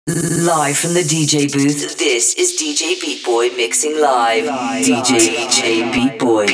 Live from the DJ booth, this is DJ Beat Boy mixing live. DJ Beat Boy.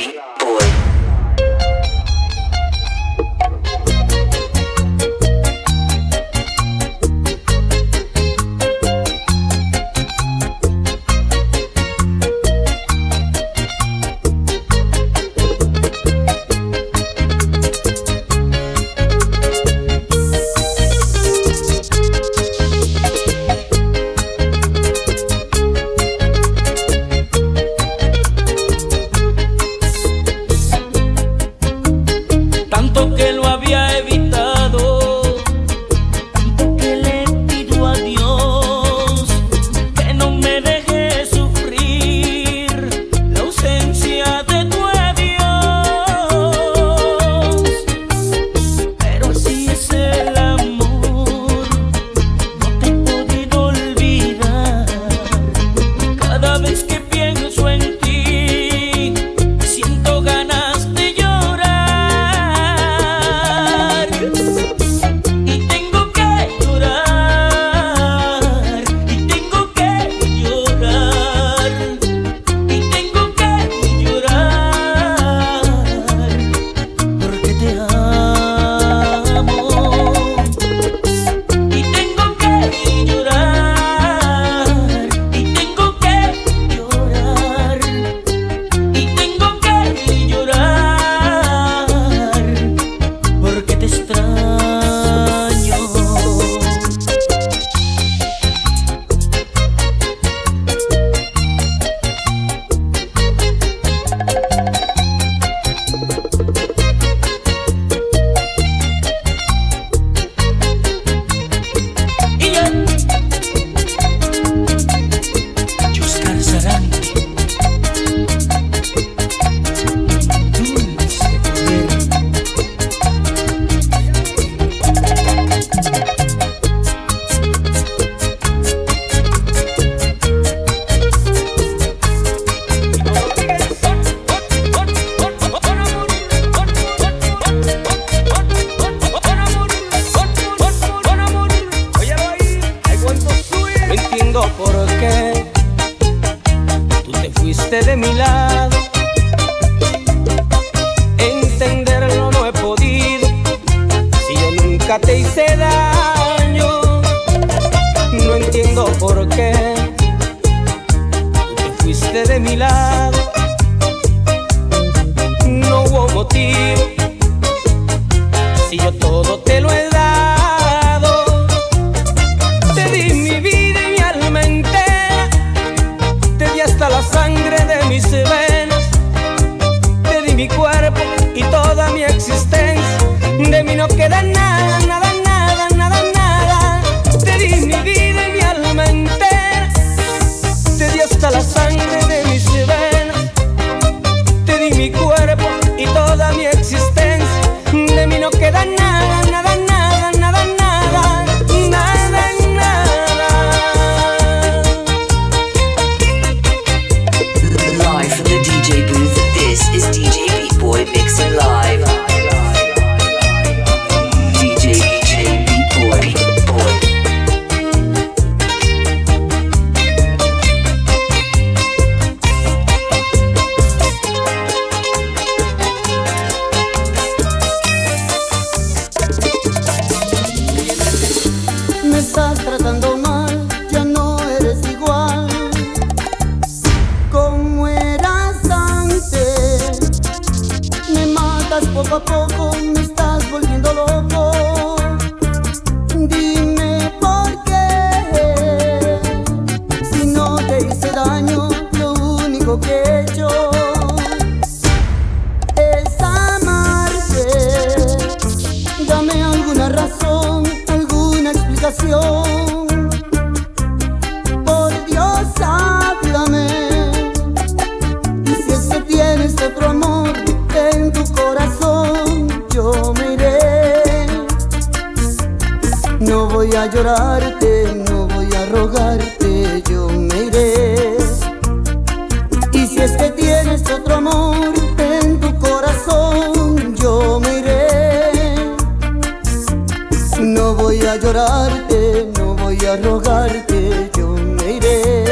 No voy a llorarte, no voy a rogar. rogarte yo me iré.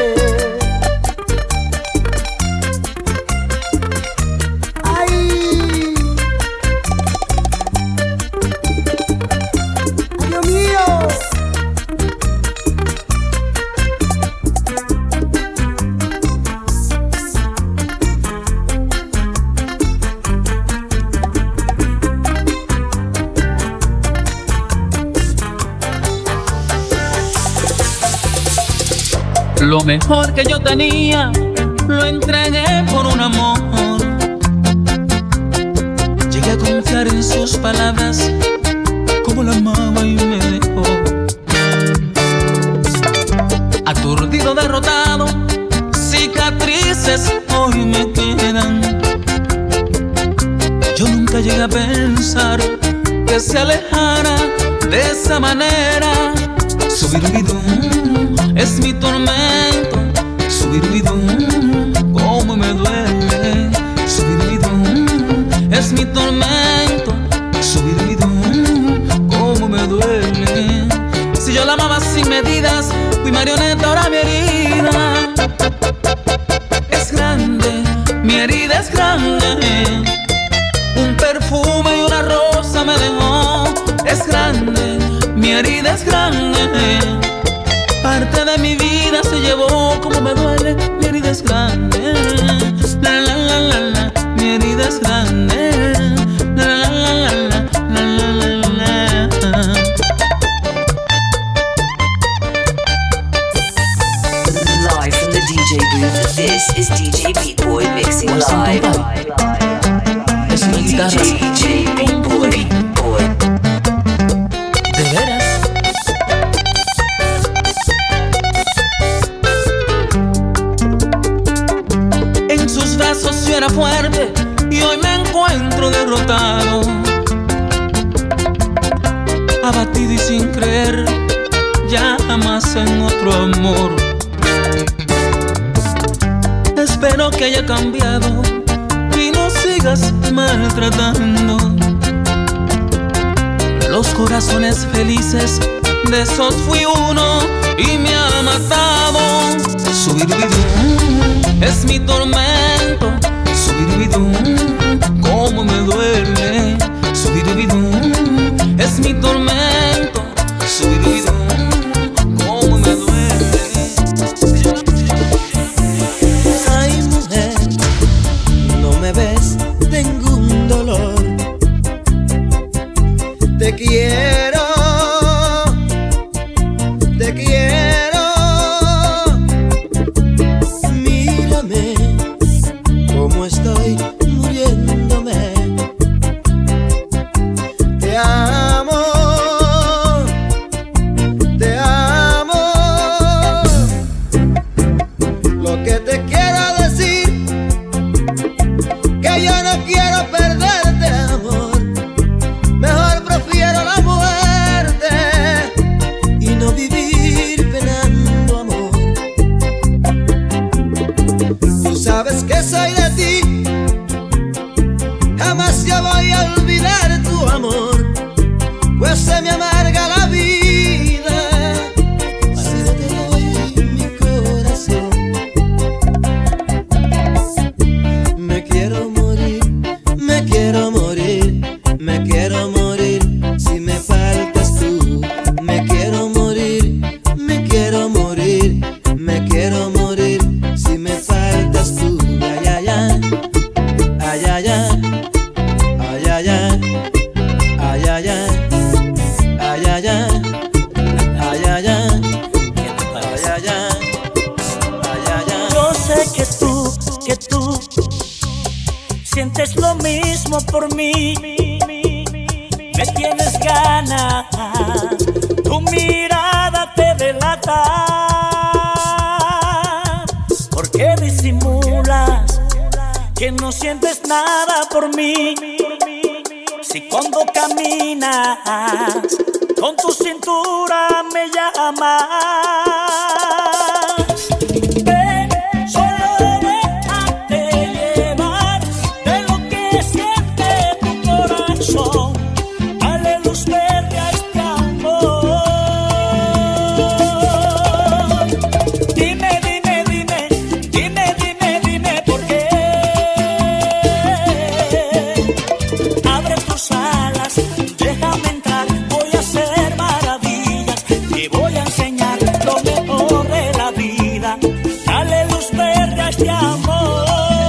¡Ay! ¡Ay, Dios mío! Lo mejor que yo tenía lo entregué por un amor. Llegué a confiar en sus palabras, como la amaba y me dejó. Aturdido, derrotado, cicatrices hoy me quedan. Yo nunca llegué a pensar que se alejara de esa manera. Subirubidum es mi tormento, subirubidum, cómo me duele. Subirubidum es mi tormento, subirubidum, cómo me duele. Si yo la amaba sin medidas, fui marioneta, ahora mi herida es grande, mi herida es grande. Un perfume y una rosa me dejó, es grande, mi herida es grande. Parte de mi vida se llevó, como me duele, mi herida es grande. La la la la la, mi herida es grande. La la la la la, la la la la. Live from the DJ booth, this is DJ Beat Boy mixing live. DJ Beat Boy. ¿De veras? En sus brazos yo era fuerte y hoy me encuentro derrotado, abatido y sin creer ya jamás en otro amor. Espero que haya cambiado y no sigas maltratando los corazones felices. De esos fui uno y me ha matado. Subirubidum es mi tormento, subirubidum, cómo me duele. Subirubidum es mi tormento, subirubidum, cómo me duele. Ay, mujer, no me ves, tengo un dolor. Te quiero, te quiero. Mírame, cómo estoy muriéndome. Te amo, te amo. Lo que te quiero decir, que yo no quiero perderte, amor. Mejor prefiero la muerte y no vivir penando, amor. Tú sabes que soy de ti, jamás yo voy a olvidar tu amor, pues se me amarga la vida si no te doy mi corazón. Me quiero morir, me quiero morir, me quiero morir si me faltas tú. Me quiero morir, me quiero morir, me quiero morir si me faltas tú. Ay, ay, ay, ay, ay, ay, ay, ay, ay, ay, ay, ay, ay, ay, ay, ay, ay. Yo sé que tú sientes lo mismo por mí. Me tienes ganas, tu mirada te delata. ¿Por qué disimulas que no sientes nada por mí? Si cuando caminas con tu cintura me llamas. Ven, solo déjate llevar de lo que siente tu corazón. Dale luz verde a este amor. enseñar lo mejor de la vida. Dale luz verde a este amor.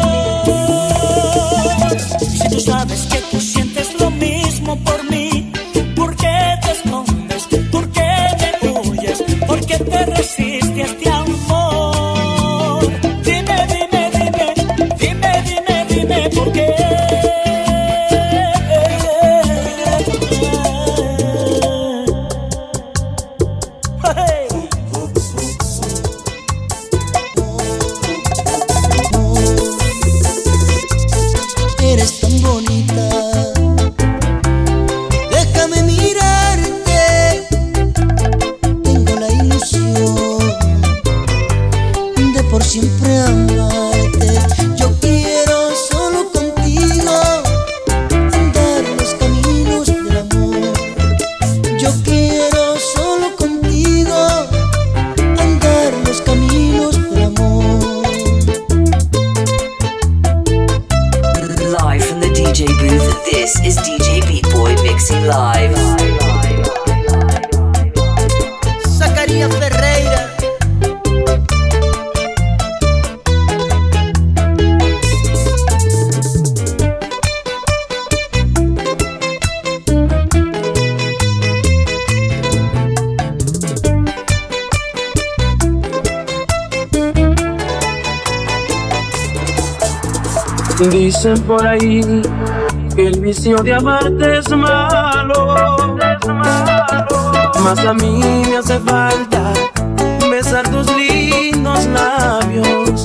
Si tú sabes que tú sientes lo mismo por mí, ¿por qué te escondes? ¿Por qué me huyes? ¿Por qué te resistes a este amor? Dime, dime, dime, dime, dime, dime, ¿por qué? Eres tan bonita, déjame mirarte. Tengo la ilusión de por siempre amarte. Yo quiero solo contigo andar los caminos del amor. Yo quiero solo contigo andar los caminos del amor. Live from the DJ booth, this is DJ Beat Boy mixing live. Zacarías Ferreira. Dicen por ahí que el vicio de amarte es malo, mas a mí me hace falta besar tus lindos labios.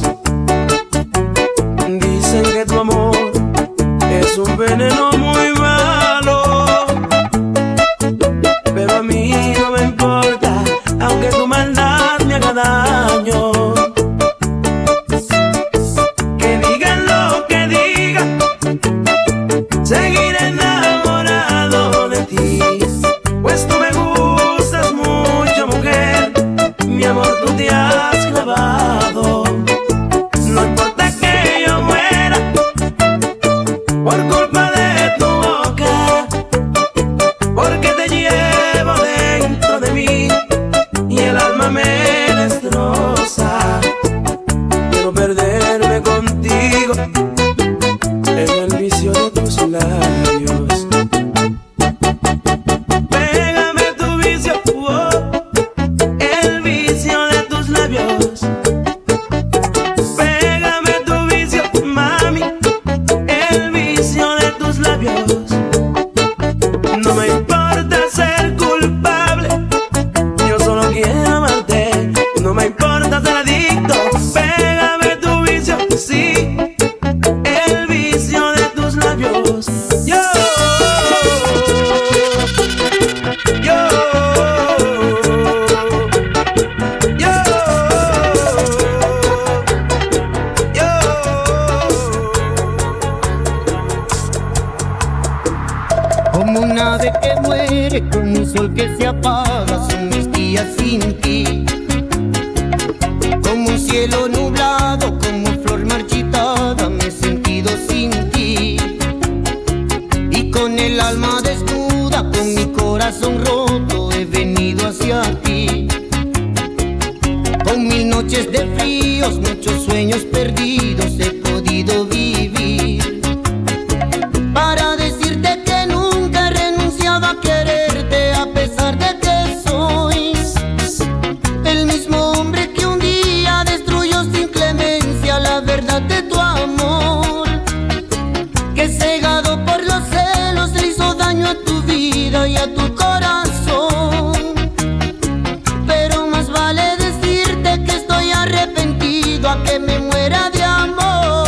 Dicen que tu amor es un veneno muy malo, pero a mí no me importa, aunque tu maldad me haga daño. Seguiré enamorado de ti, pues tú me gustas mucho, mujer. Mi amor, tú te has clavado. No importa que yo muera por culpa de tu boca, porque te llevo dentro de mí y el alma me destroza. Quiero perderme contigo en el vicio de tus labios. Pégame tu vicio, oh, el vicio de tus labios. Pégame tu vicio, mami, el vicio de tus labios. No me importa ser culpable, yo solo quiero amarte. No me importa ser adicto. Pégame tu vicio, sí, el vicio de tus labios. Yo, yo, yo, yo. Como un ave que muere, como un sol que se apaga, son mis días sin ti. Como un cielo nublado, como flor marchitada, me he sentido sin ti. Y con el alma desnuda, con mi corazón roto, he venido hacia ti. Con mil noches de fríos, muchos sueños perdidos, he podido vivir. Para decirte que nunca he renunciado a quererte, a pesar de que soy el mismo hombre que un día destruyó sin clemencia la verdad de tu amor, que cegado por los celos le hizo daño a tu vida y a tu corazón. Pero más vale decirte que estoy arrepentido a que me muera de amor.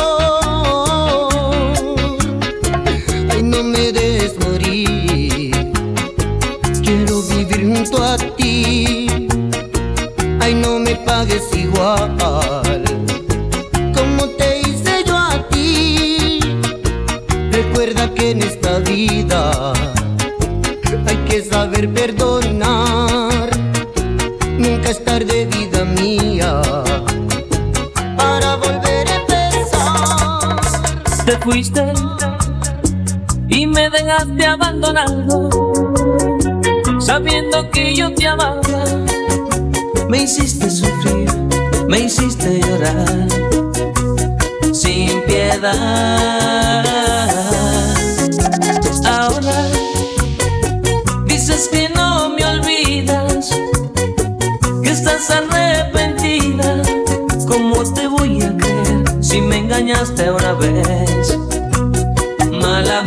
Ay, no me dejes morir, quiero vivir junto a ti. Ay, no me pagues igual como te hice yo a ti. Recuerda que en esta vida hay que saber perdonar. Nunca es tarde, vida mía, para volver a empezar. Te fuiste y me dejaste abandonado, sabiendo que yo te amaba. Me hiciste sufrir, me hiciste llorar sin piedad. Ahora dices que no me olvidas, que estás arrepentida. ¿Cómo te voy a creer si me engañaste una vez? Mala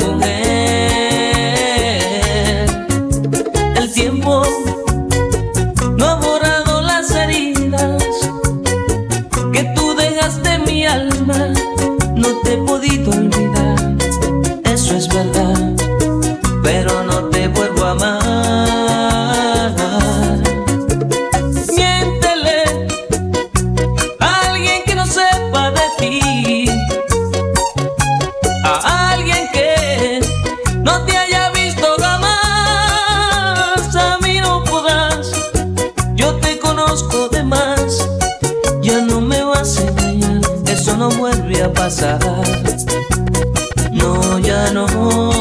mujer, el tiempo no ha borrado las heridas que tú dejaste en mi alma. No te he podido olvidar, eso es verdad, pero no te vuelvo a amar. Miéntele a alguien que no sepa de ti, a alguien que no te haya visto jamás. A mí no podrás, yo te conozco de más. Ya no me vas a engañar, eso no vuelve a pasar. No, ya no.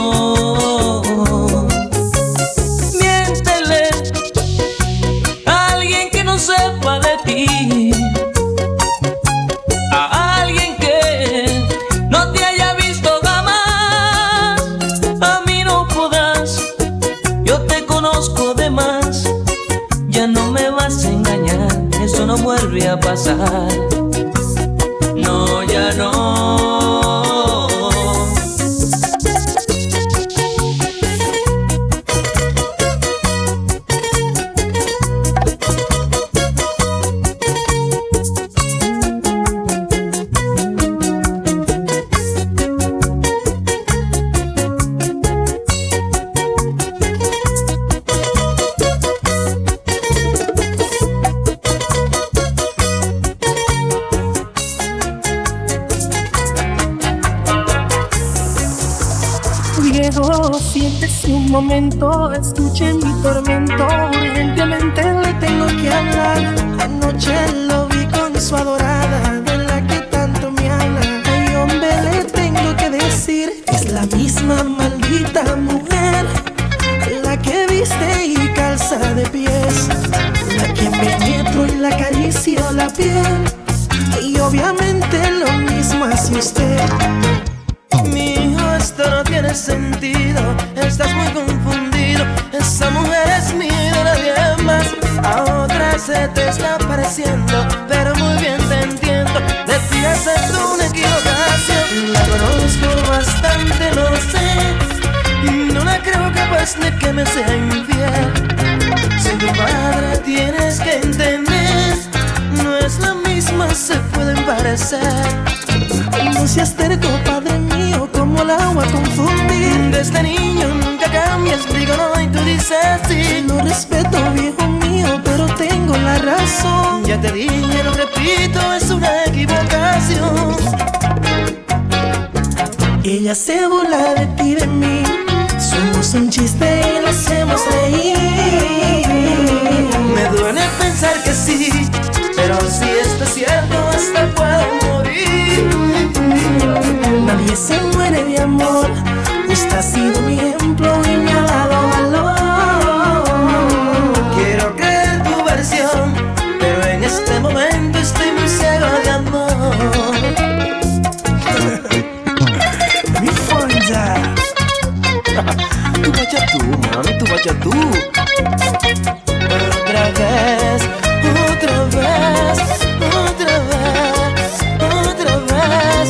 Miéntele a alguien que no sepa de ti, a alguien que no te haya visto jamás. A mí no podrás, yo te conozco de más. Ya no me vas a engañar, eso no vuelve a pasar. No, ya no. Viejo, siéntese un momento, escuche mi tormento. Urgentemente le tengo que hablar. Anoche lo vi con su adorada, de la que tanto me habla. Ay, hombre, le tengo que decir, es la misma maldita mujer, la que viste y calza de pies, la que penetro y la acaricio la piel. Y obviamente lo mismo hace usted. Mi hijo, esto no tiene sentido, estás muy confundido. Esa mujer es mía y de nadie más. A otra se te está pareciendo, pero muy bien te entiendo. De ti acepto una equivocación, la conozco bastante, lo sé. No la creo capaz de que me sea infiel. Si tu padre tienes que entender, no es la misma, se pueden parecer. No seas terco, padre mío, como el agua confundir. Desde niño nunca cambias, digo no y tú dices sí. No respeto, viejo mío, pero tengo la razón. Ya te dije, lo repito, es una equivocación. Ella se burla de ti, de mí. Somos un chiste y la hacemos reír. Me duele pensar que sí, pero si esto es cierto, hasta puedo morir. Nadie se muere de amor. Usted ha sido mi ejemplo y me ha dado valor. Quiero creer tu versión, pero en este momento estoy muy ciego de amor. Mi fonda. Tú vaya tú, mami, tú vaya tú. Otra vez, otra vez, otra vez, otra vez.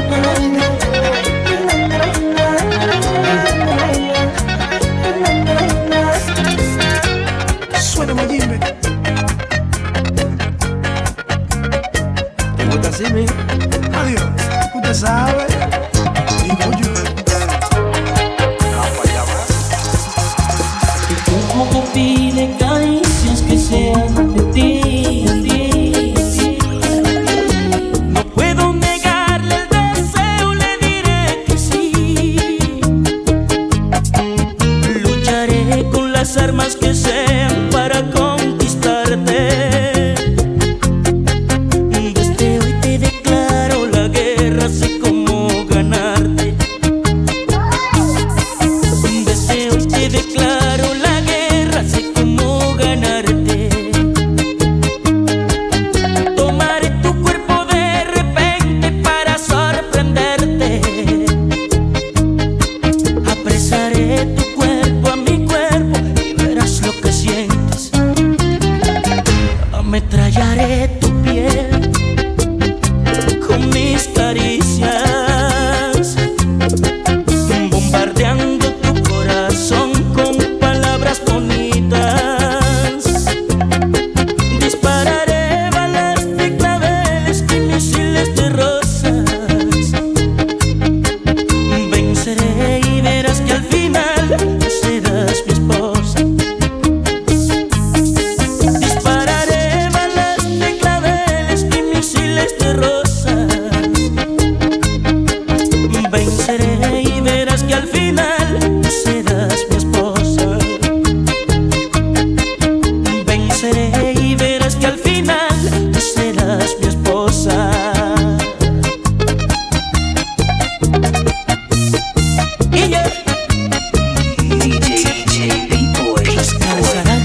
Suena Mayimbe. ¿Te gusta así, mi? Adiós. Usted sabe. Digo yo. Como te pide caricias que sean de ti. No puedo negarle el deseo, le diré que sí. Lucharé con las armas que sean para conquistarte. Desde hoy te declaro la guerra, sé cómo ganar. rayaré tu piel con mis caricias, bombardeando tu corazón con palabras bonitas. Dispararé balas de claveles y misiles de rosas. Venceré y verás que al final serás mi esposa. Dispararé balas de claveles y misiles de rosas. Venceré y verás que al final serás mi esposa. Venceré y verás que al final serás mi esposa. Y ya DJ B-Boy. descansará.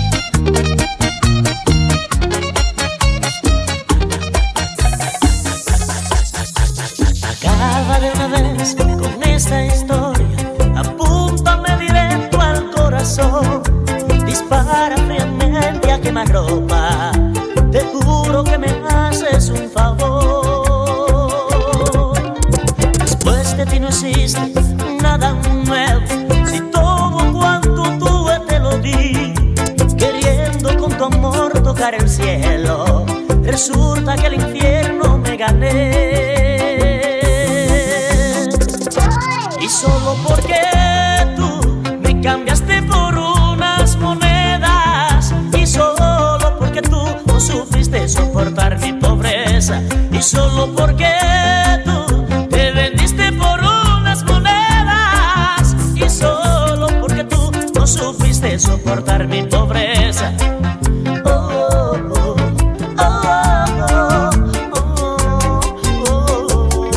Acaba de una vez con esta historia, apúntame directo al corazón. Dispara fríamente a quemarropa, te juro que me haces un favor. Después de ti no existe nada nuevo, si todo cuanto tuve te lo di, queriendo con tu amor tocar el cielo, resulta que el infierno me gané. Y solo porque tú me cambiaste por unas monedas, y solo porque tú no supiste soportar mi pobreza, y solo porque tú te vendiste por unas monedas, y solo porque tú no supiste soportar mi pobreza. Oh, oh, oh, oh, oh, oh, oh.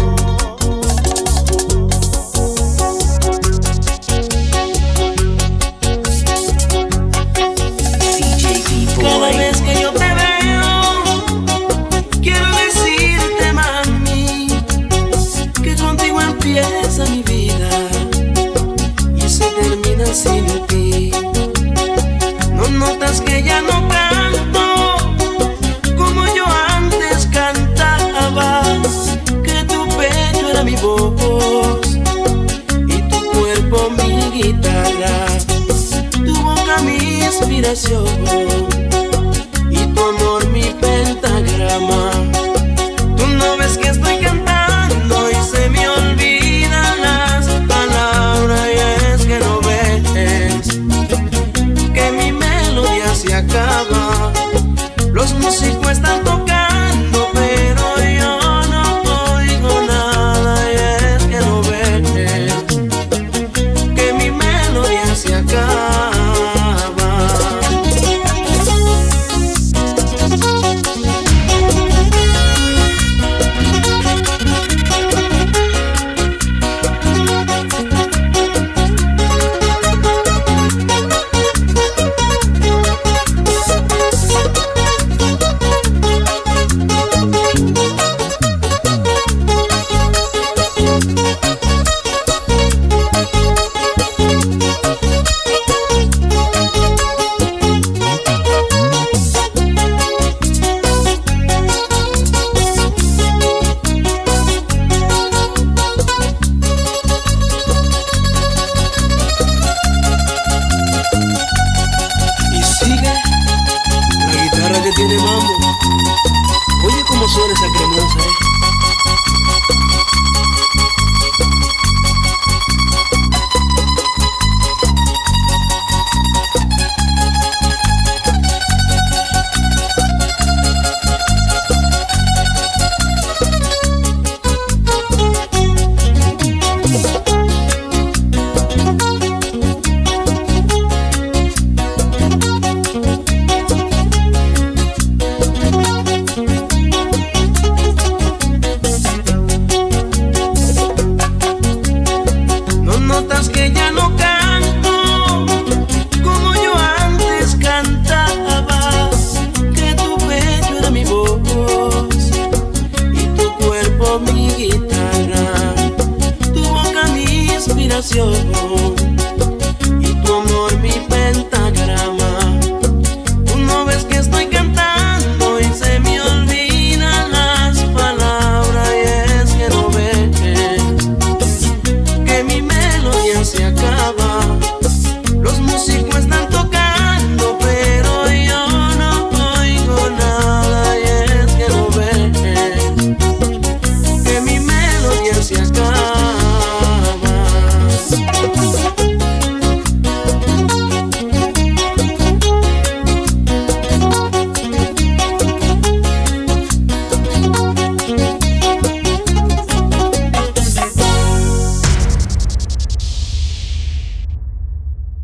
DJ Cada B-Boy. vez que yo te veo, quiero decirte, mami, que contigo empieza mi vida y se termina sin ti. No notas que ya no canto como yo antes cantaba, que tu pecho era mi voz y tu cuerpo mi guitarra, tu boca mi inspiración y tu amor mi pentagrama. Tú no ves que estoy cantando y se me olvidan las palabras, y es que no ves que mi melodía se acaba. Los músicos están tocando, pero yo no oigo nada, y es que no ves que mi melodía se acaba. Y sigue la guitarra que tiene mambo. Oye cómo suena esa cremosa,